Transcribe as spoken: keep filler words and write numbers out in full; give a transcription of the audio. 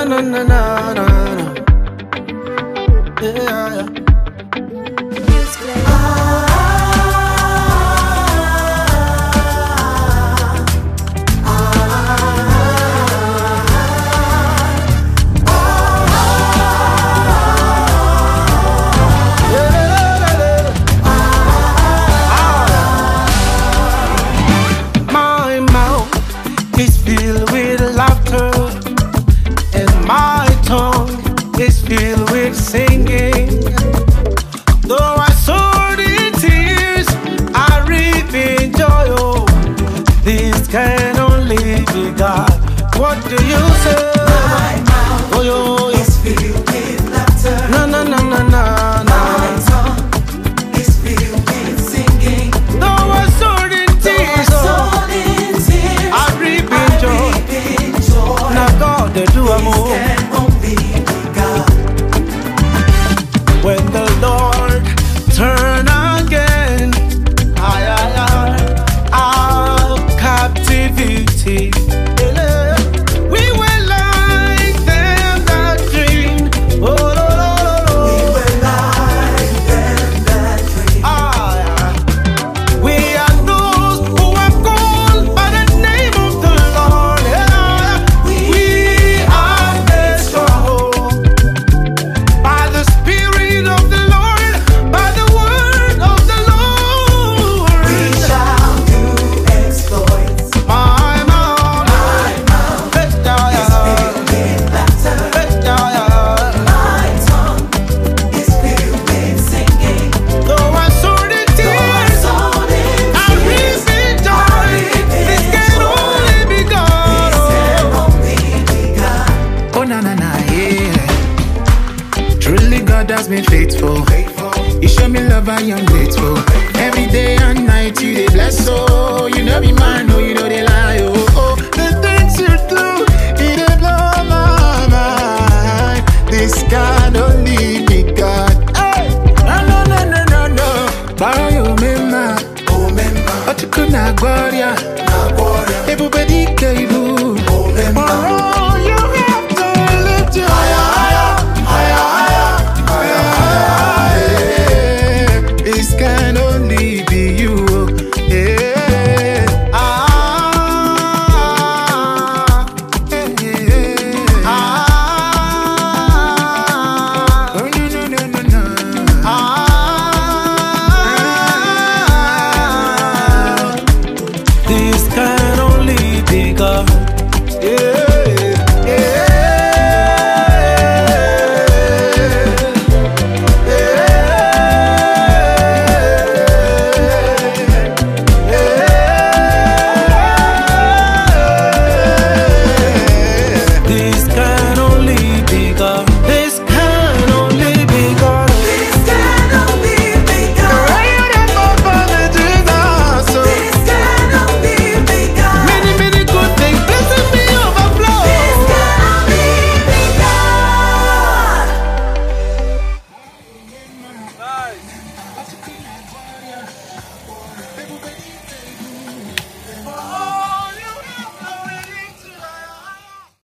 na na na na na. Yeah. Is filled with singing. Though I sowed in tears, I reap in joy. Oh, this can only be God. What do you say? My mouth oh, yo, yo. is filled with laughter. Na na na na na na. My tongue is filled with singing. Though I sowed in tears, Though I sowed in tears, I reap in I joy. reap in joy. Now God, they do a This move. can only be God. When the Lord turn again, I, I, I, our captivity, we will like them that dream. Oh, lo, lo, lo, lo. We will like them that dream. Ah, we are those who are called by the name of the Lord. Yeah. We are made strong by the Spirit of the Lord, by the word of the Lord. We shall do exploits. My mouth, My mouth let down, is filled with laughter. let down. My tongue is filled with singing. Though I sowed in Though I tears, sowed in I tears, reap in joy. This can only be God. this can only be God. Oh na na na, yeah. Truly God has been faithful. You show me love, I am grateful. Every day and night you dey bless, oh.